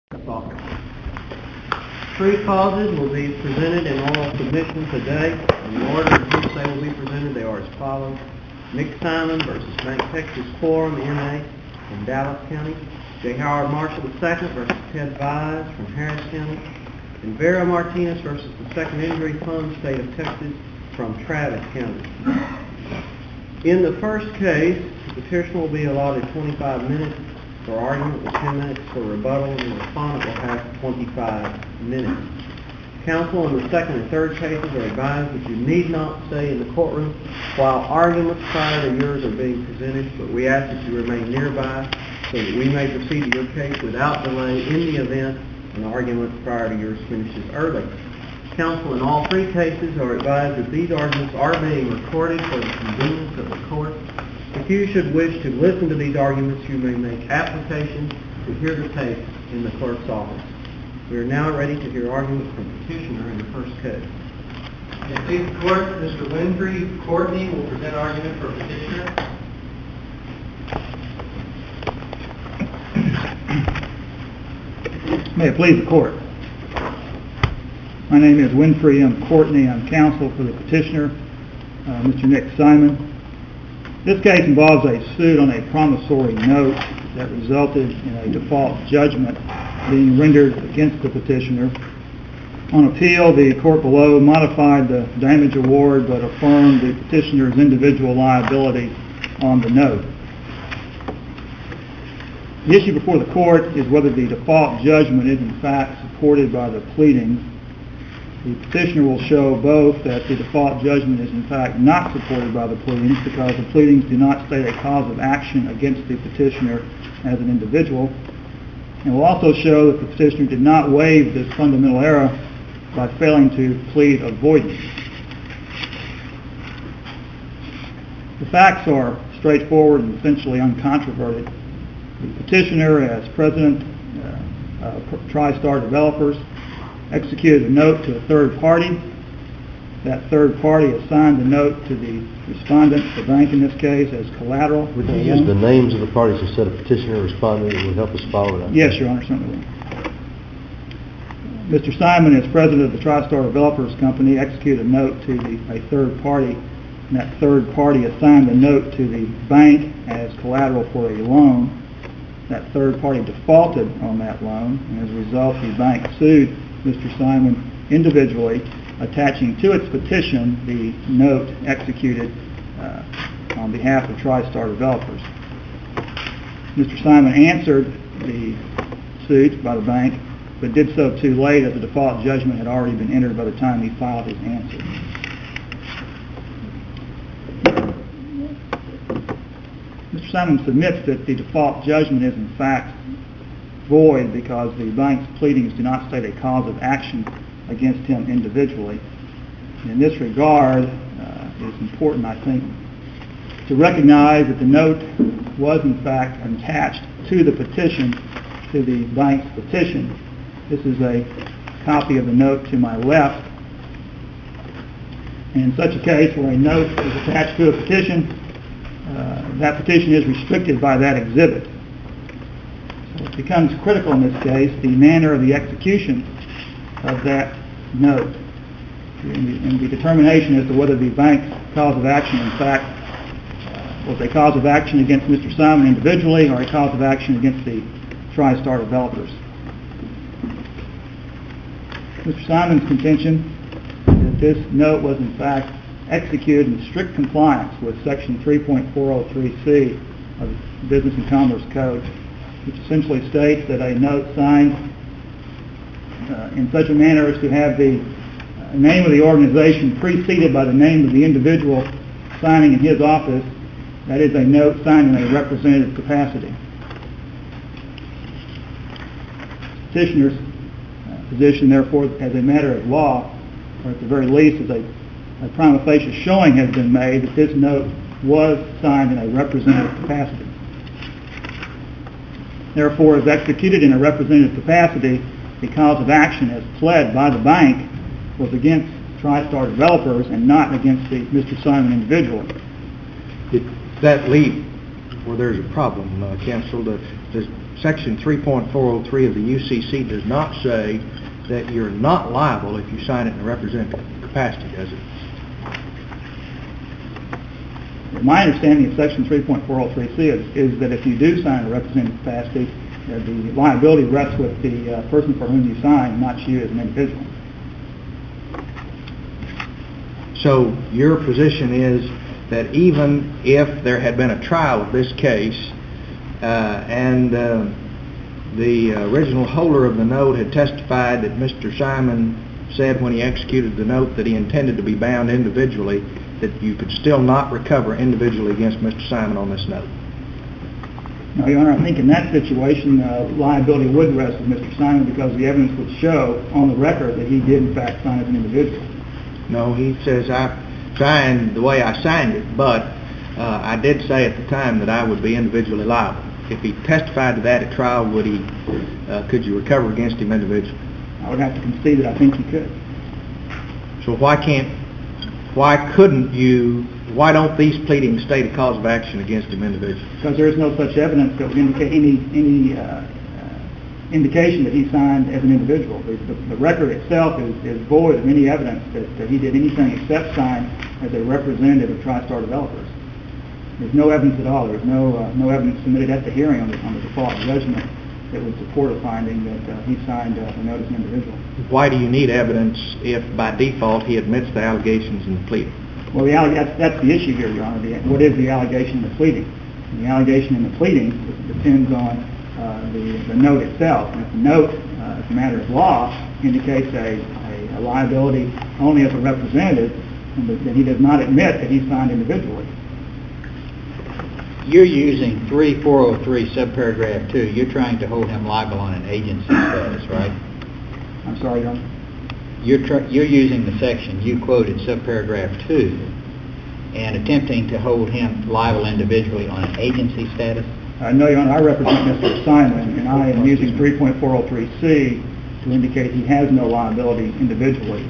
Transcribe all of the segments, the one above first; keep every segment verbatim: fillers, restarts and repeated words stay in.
Office. Three causes will be presented in oral submission today. In the order in which they will be presented, they are as follows. Nick Simon versus Bank Texas Quorum, N A in Dallas County. J. Howard Marshall the second versus Ted Vise from Harris County. And Vera Martinez versus the Second Injury Fund, State of Texas, from Travis County. In the first case, the petitioner will be allotted twenty-five minutes for argument with ten minutes for rebuttal, and the respondent will have twenty-five minutes. Counsel in the second and third cases are advised that you need not stay in the courtroom while arguments prior to yours are being presented, but we ask that you remain nearby so that we may proceed to your case without delay in the event an argument prior to yours finishes early. Counsel in all three cases are advised that these arguments are being recorded for the convenience of the court. If you should wish to listen to these arguments, you may make application to hear the tape in the clerk's office. We are now ready to hear argument from the petitioner in the first case. In the please the court, Mister Winfrey Courtney will present argument for petitioner. May it please the court. My name is Winfrey M. Courtney. I'm counsel for the petitioner, uh, Mister Nick Simon. This case involves a suit on a promissory note that resulted in a default judgment being rendered against the petitioner. On appeal, the court below modified the damage award but affirmed the petitioner's individual liability on the note. The issue before the court is whether the default judgment is in fact supported by the pleadings. The petitioner will show both that the default judgment is in fact not supported by the pleadings because the pleadings do not state a cause of action against the petitioner as an individual, and will also show that the petitioner did not waive this fundamental error by failing to plead avoidance. The facts are straightforward and essentially uncontroverted. The petitioner, as president uh, of TriStar Developers, executed a note to a third party. That third party assigned the note to the respondent, the bank in this case, as collateral. Would you use the names of the parties instead of petitioner or respondent? It would help us follow that. Yes, Your Honor, certainly. Mister Simon, as president of the TriStar Developers Company, executed a note to the, a third party, and that third party assigned the note to the bank as collateral for a loan. That third party defaulted on that loan, and as a result, the bank sued Mister Simon individually, attaching to its petition the note executed uh, on behalf of TriStar Developers. Mister Simon answered the suit by the bank, but did so too late as the default judgment had already been entered by the time he filed his answer. Mister Simon submits that the default judgment is in fact void because the bank's pleadings do not state a cause of action against him individually. In this regard, uh, it is important, I think, to recognize that the note was in fact attached to the petition, to the bank's petition. This is a copy of the note to my left. And in such a case where a note is attached to a petition, uh, that petition is restricted by that exhibit. It becomes critical in this case the manner of the execution of that note and the determination as to whether the bank's cause of action in fact uh, was a cause of action against Mister Simon individually or a cause of action against the TriStar Developers. Mister Simon's contention that this note was in fact executed in strict compliance with Section three point four oh three C of the Business and Commerce Code, which essentially states that a note signed uh, in such a manner as to have the uh, name of the organization preceded by the name of the individual signing in his office, that is a note signed in a representative capacity. Petitioner's uh, position, therefore, as a matter of law, or at the very least, as a, a prima facie showing has been made that this note was signed in a representative capacity. Therefore, as executed in a representative capacity, the cause of action as pled by the bank was against TriStar Developers and not against the Mister Simon individual. Did that lead where there's a problem, uh, counsel, to, to Section three point four oh three of the U C C does not say that you're not liable if you sign it in a representative capacity, does it? My understanding of Section three point four oh three C is, is that if you do sign a representative capacity, uh, the liability rests with the uh, person for whom you sign, not you as an individual. So your position is that even if there had been a trial of this case uh, and uh, the original holder of the note had testified that Mister Simon said when he executed the note that he intended to be bound individually, that you could still not recover individually against Mister Simon on this note? No, Your Honor, I think in that situation, uh, liability would rest with Mister Simon because the evidence would show on the record that he did in fact sign as an individual. No, he says I signed the way I signed it, but uh, I did say at the time that I would be individually liable. If he testified to that at trial, would he? Uh, could you recover against him individually? I would have to concede that I think he could. So why can't, why couldn't you, why don't these pleadings state a cause of action against him individually? Because there is no such evidence that would indicate any any uh, uh, indication that he signed as an individual. The, the, the record itself is, is void of any evidence that, that he did anything except sign as a representative of TriStar Developers. There's no evidence at all. There's no uh, no evidence submitted at the hearing on the, on the default judgment that would support a finding that uh, he signed uh, the note as an individual. Why do you need evidence if by default he admits the allegations in the pleading? Well, the alleg- that's, that's the issue here, Your Honor. The, what is the allegation in the pleading? And the allegation in the pleading depends on uh, the, the note itself. And if the note, uh, as a matter of law, indicates a, a, a liability only as a representative, then he does not admit that he signed individually. You're using three four oh three subparagraph two. You're trying to hold him liable on an agency status, right? I'm sorry, Your Honor. You're, tr- you're using the section you quoted, subparagraph two, and attempting to hold him liable individually on an agency status? Uh, no, Your Honor, I represent Mister Simon, and I am using three point four oh three C to indicate he has no liability individually.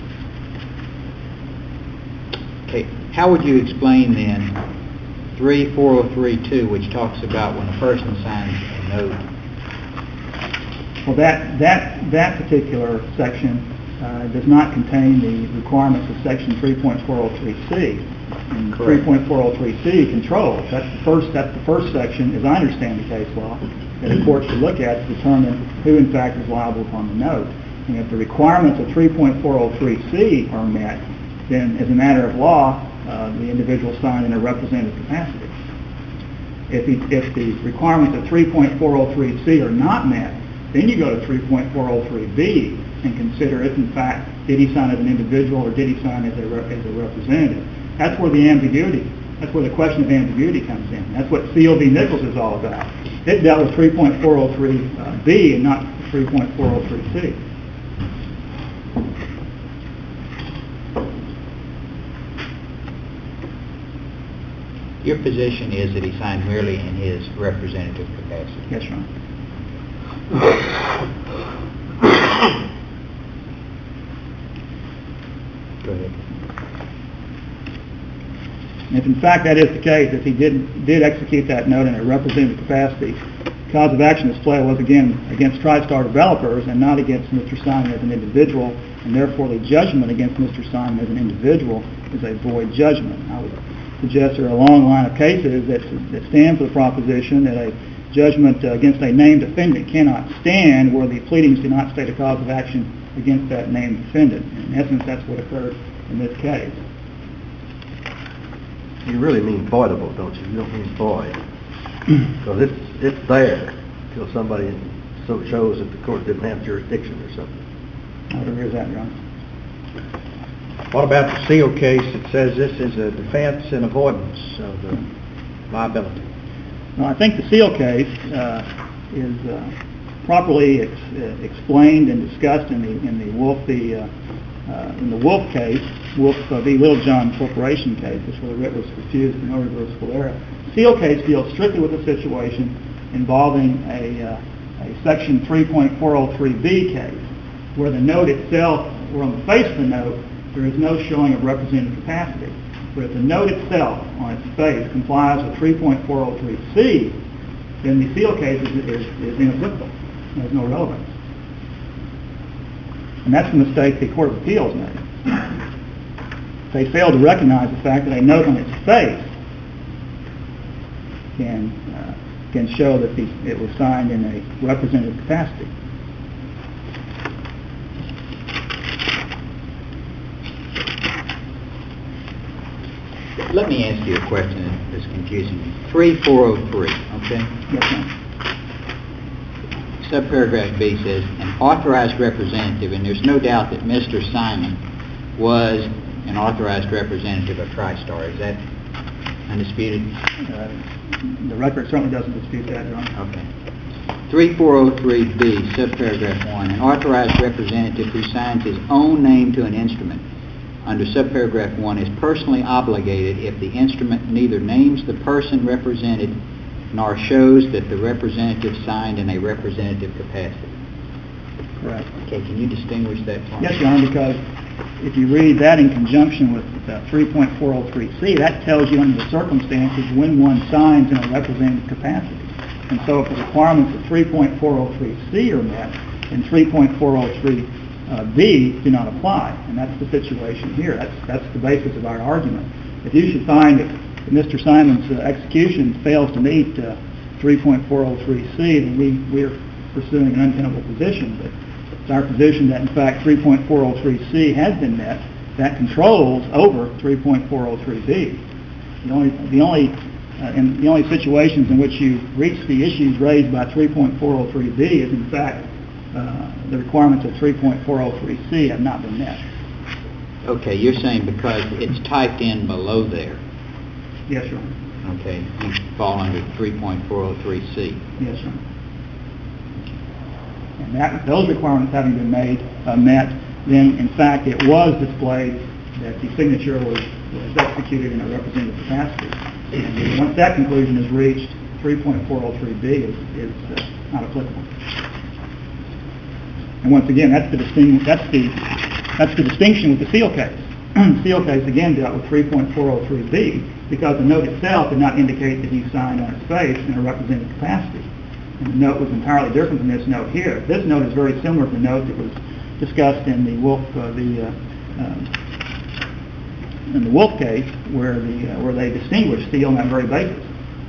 Okay. How would you explain then three four oh three two, which talks about when a person signs a note? Well, that that that particular section uh, does not contain the requirements of Section three point four oh three C. And three point four oh three C controls. That's the first. That's the first section, as I understand the case law, that a court should look at to determine who, in fact, is liable upon the note. And if the requirements of three point four oh three C are met, then, as a matter of law, uh, the individual signed in a representative capacity. If, he, if the requirements of three point four oh three C are not met, then you go to three point four oh three B and consider if, in fact, did he sign as an individual or did he sign as a, re- as a representative. That's where the ambiguity, that's where the question of ambiguity comes in. That's what C O V Nichols is all about. It dealt with three point four oh three B and not three point four oh three C. Your position is that he signed merely in his representative capacity. Yes, Your Honor. Go ahead. If in fact that is the case, if he did did execute that note in a representative capacity, cause of action display was again against TriStar Developers and not against Mister Simon as an individual, and therefore the judgment against Mister Simon as an individual is a void judgment. I would suggest there are a long line of cases that, that stand for the proposition that a judgment against a named defendant cannot stand where the pleadings do not state a cause of action against that named defendant. In essence, that's what occurred in this case. You really mean voidable, don't you? You don't mean void. Because it's, it's there until somebody so shows that the court didn't have jurisdiction or something. I would agree with that, Your Honor. What about the Seal case that says this is a defense and avoidance of the liability? Well, I think the Seal case uh, is uh, properly ex- uh, explained and discussed in the in the Wolf the uh, uh, in the Wolf case, Wolf uh, v. Littlejohn Corporation case, which where the writ was refused in no reversible error. The Seal case deals strictly with a situation involving a, uh, a Section three point four oh three B case, where the note itself, or on the face of the note, there is no showing of representative capacity. But if the note itself, on its face, complies with three point four oh three C, then the seal case is, is, is inapplicable. There's no relevance. And that's the mistake the Court of Appeals made. They failed to recognize the fact that a note on its face can, uh, can show that the, it was signed in a representative capacity. Let me ask you a question that's confusing me. three four oh three, okay? Yes, ma'am. Subparagraph B says, an authorized representative, and there's no doubt that Mister Simon was an authorized representative of TriStar. Is that undisputed? Uh, the record certainly doesn't dispute that, Your Honor. Okay. three four oh three B, subparagraph one, an authorized representative who signs his own name to an instrument under subparagraph one is personally obligated if the instrument neither names the person represented nor shows that the representative signed in a representative capacity. Correct. Okay, can you distinguish that for me? Yes, Your Honor, because if you read that in conjunction with uh, three point four oh three C, that tells you under the circumstances when one signs in a representative capacity. And so if the requirements of three point four oh three C are met, then three point four oh three B do not apply. And that's the situation here. That's, that's the basis of our argument. If you should find that Mister Simon's uh, execution fails to meet uh, three point four oh three C, then we, we're pursuing an untenable position. But it's our position that, in fact, three point four oh three C has been met. That controls over three point four oh three B. The only, the only, uh, in the only situations in which you reach the issues raised by three point four oh three B is, in fact, uh, the requirements of three point four oh three C have not been met. Okay, you're saying because it's typed in below there. Yes, Your Honor. Okay, you fall under three point four oh three C. Yes, Your Honor. And that, those requirements having been made, uh, met, then in fact it was displayed that the signature was, was executed in a representative capacity. And once that conclusion is reached, three point four oh three B is, is uh, not applicable. And once again, that's the distinction. That's the that's the distinction with the seal case. The seal case again dealt with three point four oh three B because the note itself did not indicate that he signed on its face in a representative capacity. And the note was entirely different than this note here. This note is very similar to the note that was discussed in the Wolf uh, the uh, uh, in the Wolf case, where the uh, where they distinguished seal on that very basis.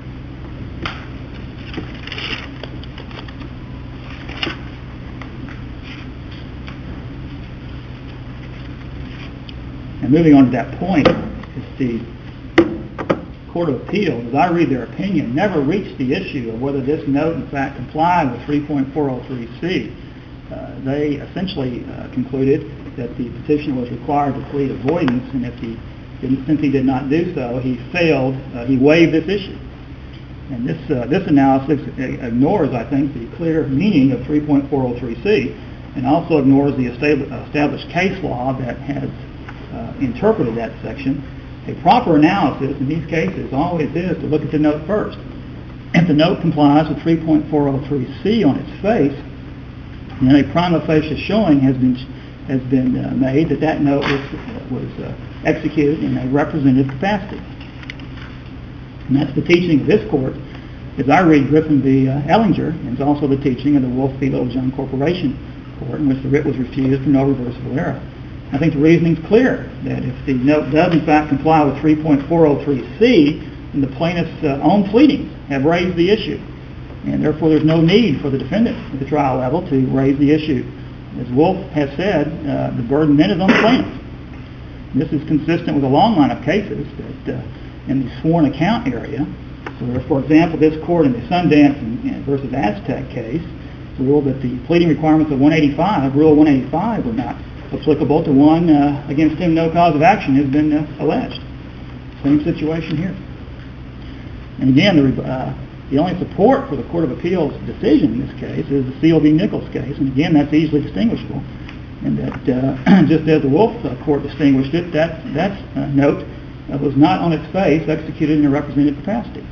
And moving on to that point, it's the Court of Appeals, as I read their opinion, never reached the issue of whether this note in fact complied with three point four oh three C. Uh, they essentially uh, concluded that the petitioner was required to plead avoidance, and if he didn't, since he did not do so, he failed, uh, he waived this issue. And this uh, this analysis ignores, I think, the clear meaning of three point four oh three C, and also ignores the established case law that has uh, interpreted that section. A proper analysis in these cases always is to look at the note first. If the note complies with three point four oh three C on its face, then a prima facie showing has been has been uh, made that that note was was uh, executed in a representative capacity. And that's the teaching of this court, as I read Griffin v. Uh, Ellinger, and it's also the teaching of the Wolf v. Little John Corporation Court, in which the writ was refused for no reversible error. I think the reasoning is clear that if the note does in fact comply with three point four oh three C, then the plaintiff's uh, own pleadings have raised the issue, and therefore there's no need for the defendant at the trial level to raise the issue. As Wolf has said, uh, the burden then is on the plaintiff. This is consistent with a long line of cases that uh, in the sworn account area, where, for example, this court in the Sundance and, and versus Aztec case ruled that the pleading requirements of one eighty-five, Rule one eighty-five, were not applicable to one uh, against whom no cause of action has been uh, alleged. Same situation here. And again, the, uh, the only support for the Court of Appeals decision in this case is the Seal v. Nichols case, and again, that's easily distinguishable. And that, uh, just as the Wolf uh, Court distinguished it, that, that uh, note uh, was not on its face executed in a representative capacity.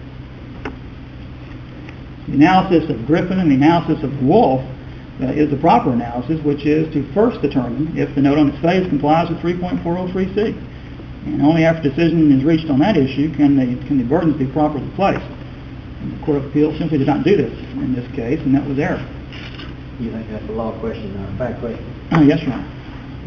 The analysis of Griffin and the analysis of Wolf Uh, is the proper analysis, which is to first determine if the note on its face complies with three point four oh three C. And only after decision is reached on that issue can the, can the burdens be properly placed. And the Court of Appeals simply did not do this in this case, and that was error. You think that's a law question or a fact question? Uh, yes, Your Honor.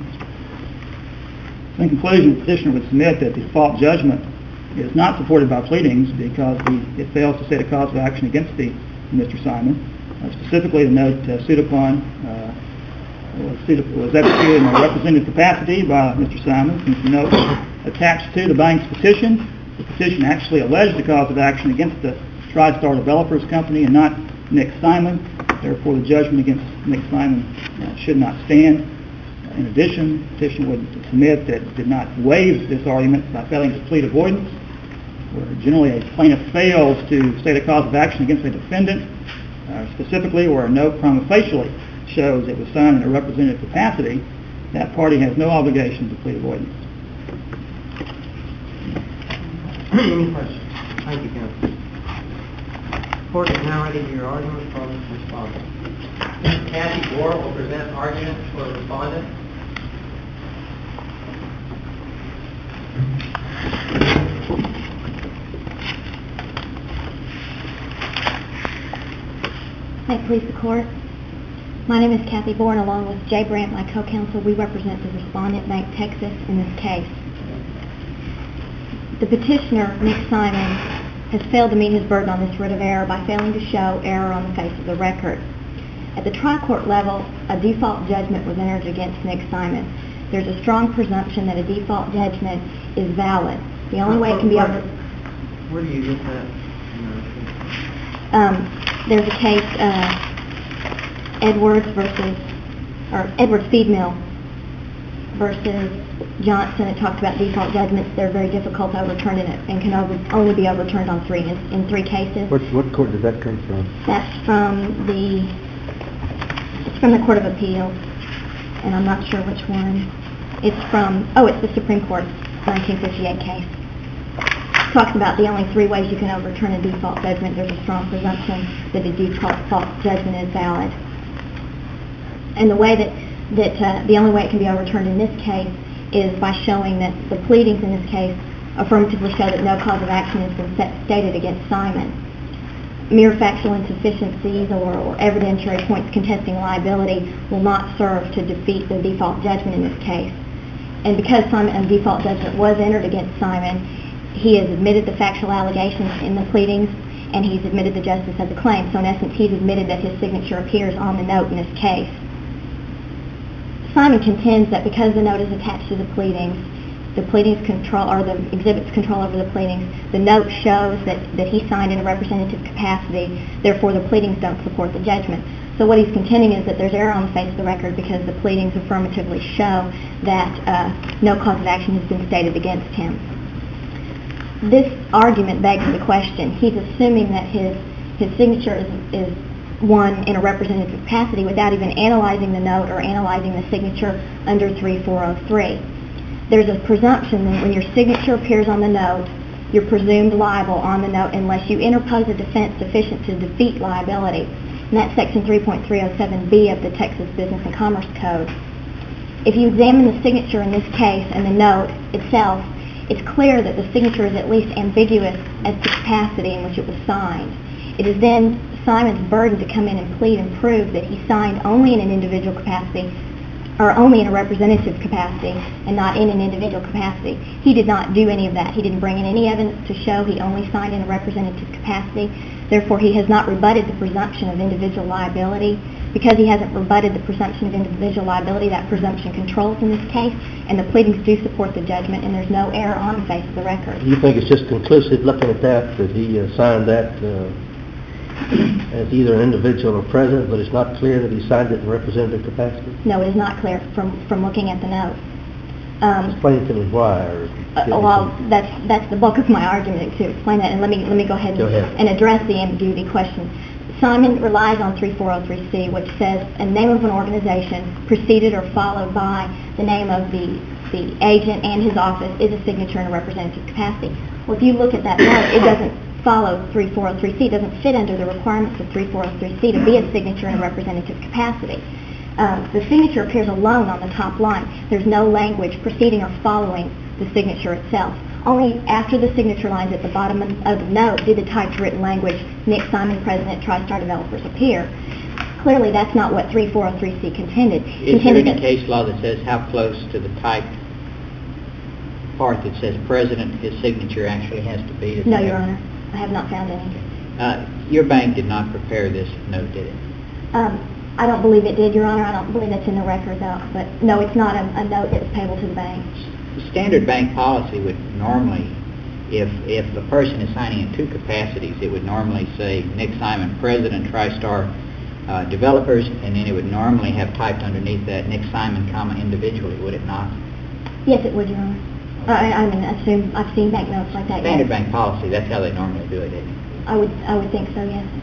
In conclusion, the petitioner would submit that the default judgment is not supported by pleadings because the, it fails to state a cause of action against the Mister Simon. Uh, specifically, the note uh, sued upon uh, was, sued, was executed in a representative capacity by Mister Simon. Since the note was attached to the bank's petition, the petition actually alleged the cause of action against the TriStar Developers Company and not Nick Simon. Therefore, the judgment against Nick Simon uh, should not stand. In addition, the petitioner would submit that it did not waive this argument by failing to plead avoidance, where generally a plaintiff fails to state a cause of action against a defendant, uh, specifically where a note prima facie shows it was signed in a representative capacity, that party has no obligation to plead avoidance. Any questions? Thank you, counsel. Court is now ready to hear argument from the respondent. Kathy Gore will present argument for the respondent. May it please the Court. My name is Kathy Bourne, along with Jay Brandt, my co-counsel. We represent the respondent, Bank Texas, in this case. The petitioner, Nick Simon, has failed to meet his burden on this writ of error by failing to show error on the face of the record. At the trial court level, a default judgment was entered against Nick Simon. There's a strong presumption that a default judgment is valid. The only way it can be where, over... Where do you get that? Um, there's a case, uh, Edwards versus, or Edwards Feed Mill versus Johnson. It talks about default judgments. They're very difficult to overturn and, and can over, only be overturned on three in, in three cases. What, what court did that come from? That's from the it's from the Court of Appeals, and I'm not sure which one. It's from oh, it's the Supreme Court nineteen fifty-eight case. It talks about the only three ways you can overturn a default judgment. There's a strong presumption that a default judgment is valid, and the way that that uh, the only way it can be overturned in this case is by showing that the pleadings in this case affirmatively show that no cause of action has been set, stated against Simon. Mere factual insufficiencies or, or evidentiary points contesting liability will not serve to defeat the default judgment in this case. And because Simon, a default judgment was entered against Simon, he has admitted the factual allegations in the pleadings, and he's admitted the justice of the claim. So in essence, he's admitted that his signature appears on the note in this case. Simon contends that because the note is attached to the pleadings, the pleadings control, or the exhibits control over the pleadings, the note shows that, that he signed in a representative capacity, therefore the pleadings don't support the judgment. So what he's contending is that there's error on the face of the record because the pleadings affirmatively show that uh, no cause of action has been stated against him. This argument begs the question. He's assuming that his, his signature is, is one in a representative capacity without even analyzing the note or analyzing the signature under three four oh three. There's a presumption that when your signature appears on the note, you're presumed liable on the note unless you interpose a defense sufficient to defeat liability. And that's section three point three oh seven B of the Texas Business and Commerce Code. If you examine the signature in this case and the note itself, it's clear that the signature is at least ambiguous as to capacity in which it was signed. It is then Simon's burden to come in and plead and prove that he signed only in an individual capacity, or only in a representative capacity, and not in an individual capacity. He did not do any of that. He didn't bring in any evidence to show he only signed in a representative capacity. Therefore, he has not rebutted the presumption of individual liability. Because he hasn't rebutted the presumption of individual liability, that presumption controls in this case, and the pleadings do support the judgment, and there's no error on the face of the record. You think it's just conclusive looking at that, that he uh, signed that uh, as either an individual or president, but it's not clear that he signed it in representative capacity? No, it is not clear from, from looking at the note. Um, Explain to me why. Or uh, well, that's that's the bulk of my argument to explain that, and let me let me go ahead, go and, ahead. and address the ambiguity question. Simon relies on three four oh three C, which says a name of an organization preceded or followed by the name of the, the agent and his office is a signature in a representative capacity. Well, if you look at that note, it doesn't follow three four oh three C. It doesn't fit under the requirements of three four oh three C to be a signature in a representative capacity. Um, the signature appears alone on the top line. There's no language preceding or following the signature itself. Only after the signature lines at the bottom of of the note did the typed written language, Nick Simon, President, TriStar Developers, appear. Clearly, that's not what three four oh three C contended. Is there Contended any that- case law that says how close to the typed part that says President, his signature actually has to be? to No, that? Your Honor, I have not found any. Uh, your bank did not prepare this note, did it? Um, I don't believe it did, Your Honor. I don't believe that's in the record, though. But no, it's not a, a note that's payable to the bank. The standard bank policy would normally, if if a person is signing in two capacities, it would normally say Nick Simon, President, TriStar uh, Developers, and then it would normally have typed underneath that Nick Simon, comma, individually, would it not? Yes, it would, Your Honor. I, I mean, I assume I've seen bank notes like that. Standard yes. bank policy, that's how they normally do it, isn't it? I would, I would think so, yes.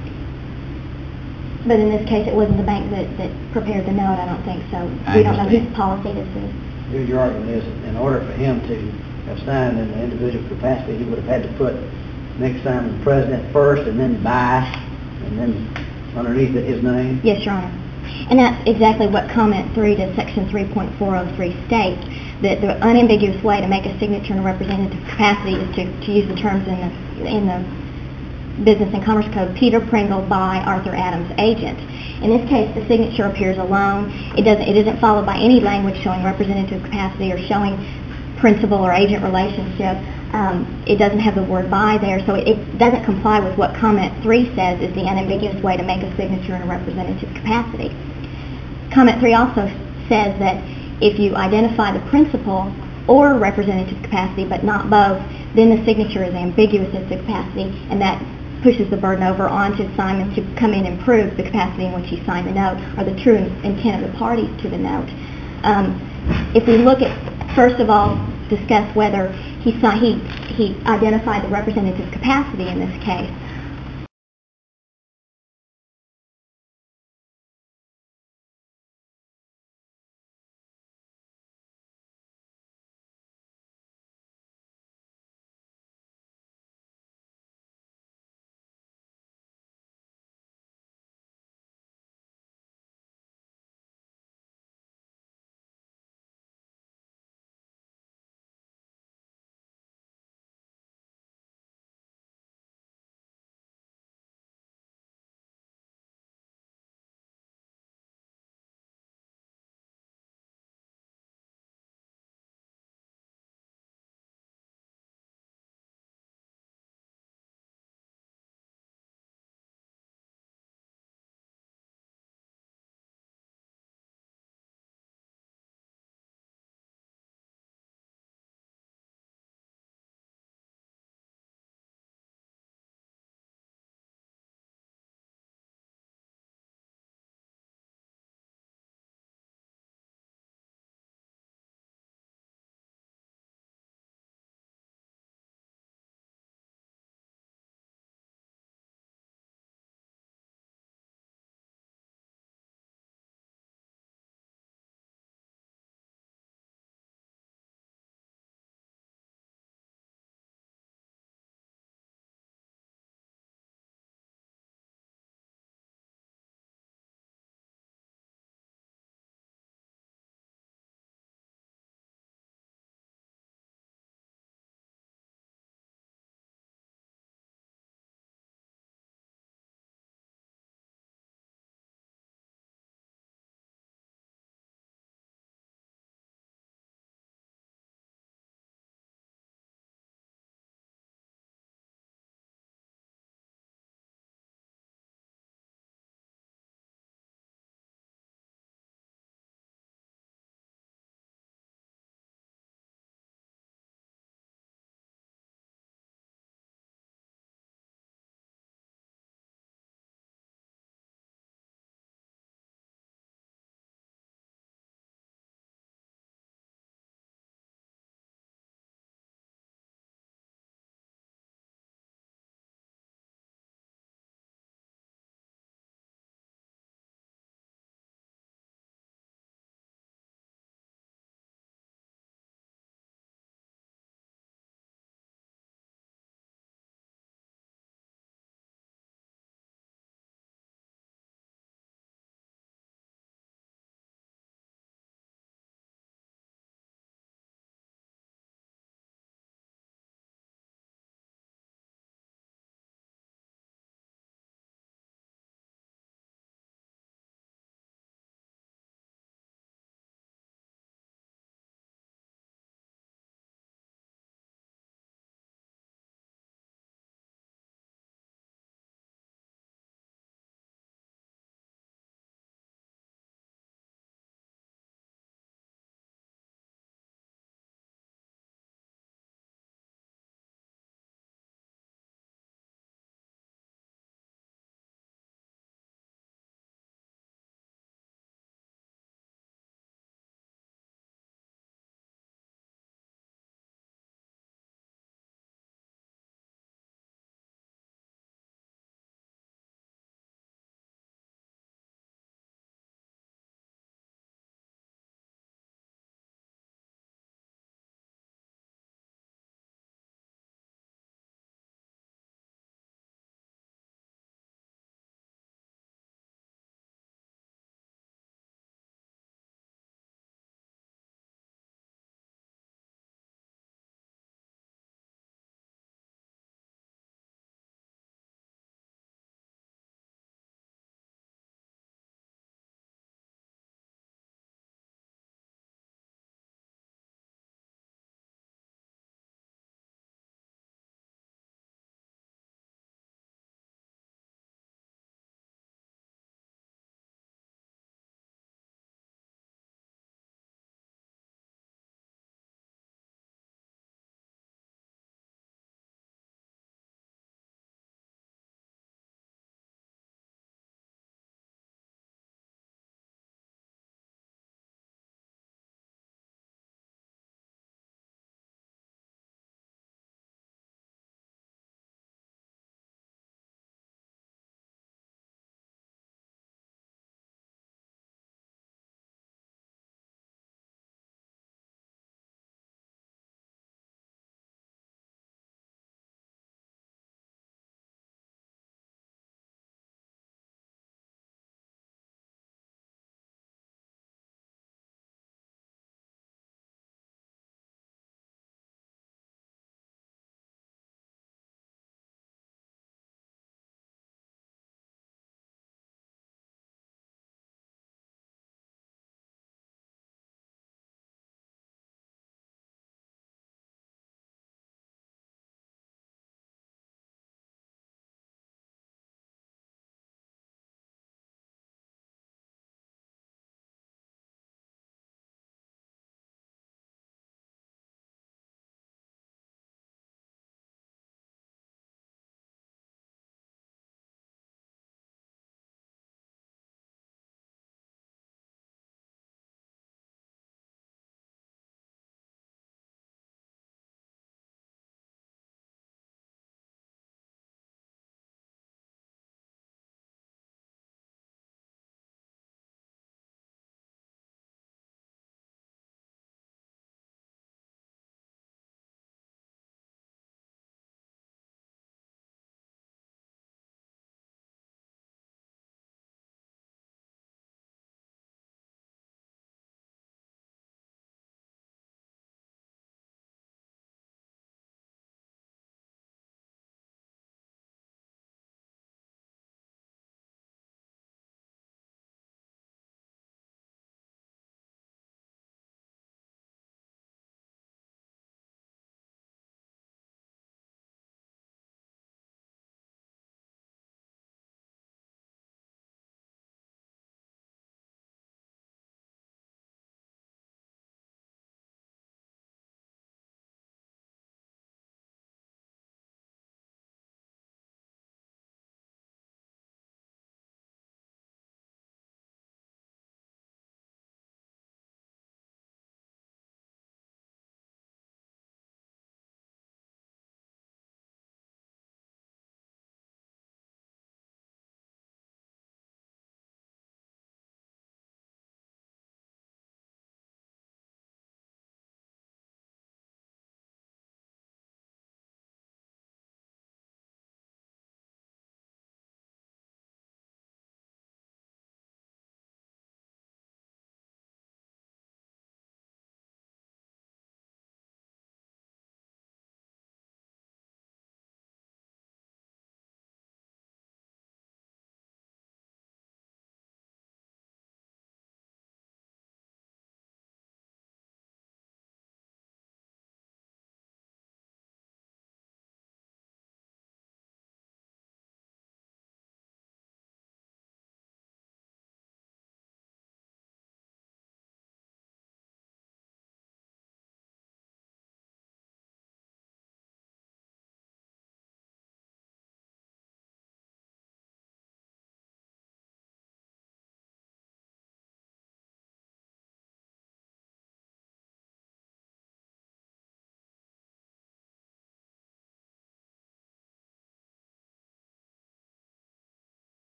But in this case, it wasn't the bank that, that prepared the note. I don't think so. I We don't know understand. whose policy this is. Your, your argument is, in order for him to have signed in the individual capacity, he would have had to put Nick Simon, President, first, and then by, and then underneath it, his name? Yes, Your Honor. And that's exactly what comment three to section three point four oh three states, that the unambiguous way to make a signature in a representative capacity is to, to use the terms in the, in the Business and Commerce Code, Peter Pringle by Arthur Adams, agent. In this case, the signature appears alone. It doesn't, it isn't followed by any language showing representative capacity or showing principal or agent relationship. Um, it doesn't have the word by there, so it, it doesn't comply with what comment three says is the unambiguous way to make a signature in a representative capacity. Comment three also says that if you identify the principal or representative capacity but not both, then the signature is ambiguous as to capacity, and that pushes the burden over onto Simon to come in and prove the capacity in which he signed the note or the true intent of the parties to the note. Um, if we look at, first of all, discuss whether he, si- he, he identified the representative capacity in this case,